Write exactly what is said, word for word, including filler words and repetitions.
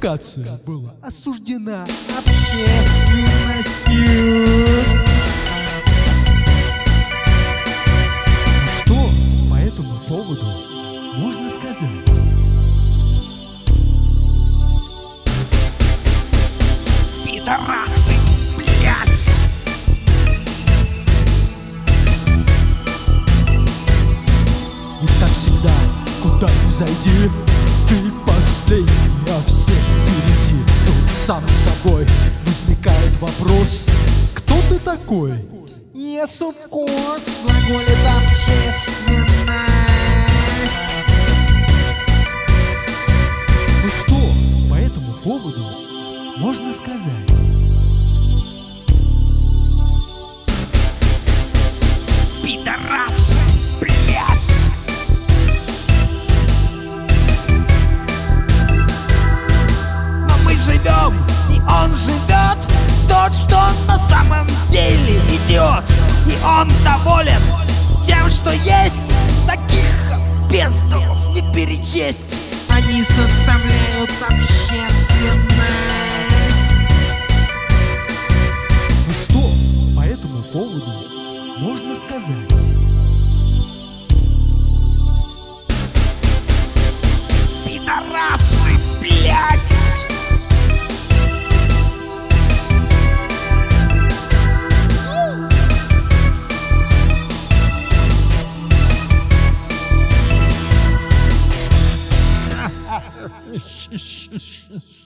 публикация была осуждена общественностью. Что по этому поводу можно сказать? Пидорасы, блядь! И так всегда, куда ни зайди, ты последний, а все впереди. Тут сам собой возникает вопрос: кто ты такой? Yes, of course, глаголит общественность. Ну что по этому поводу можно сказать? Пидорасы, блядь! Но мы живем, и он живет, тот, что он на самом деле идет. И он доволен тем, что есть. Таких бездаров не перечесть. Они составляют общественность. Ну что по этому поводу можно сказать? Пидорасы, блядь! Sh- sh- sh- sh-